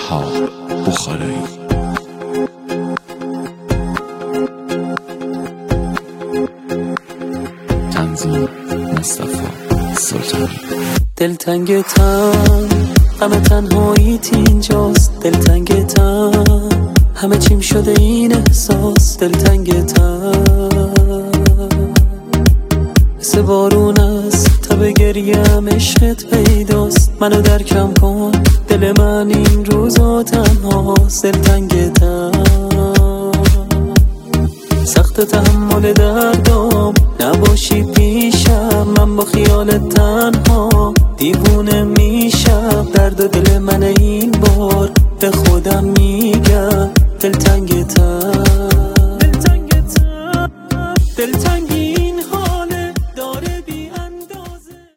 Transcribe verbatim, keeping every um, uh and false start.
شهاب بخارایی. تنظیم مصطفی سلطانی. دلتنگتم غم تنهاییت اینجاست، دلتنگتم همه چیم شده این احساس، دلتنگتم مثل بارون است تب گریم عشقت پیداست، منو درکم کن دل من این روزا تنهاست، دلتنگتم سخت تحمل دردام نباشی پیشم، من با خیالت تنها دیوونه میشم، درد و دل من این بار به خودم میگم دلتنگتم.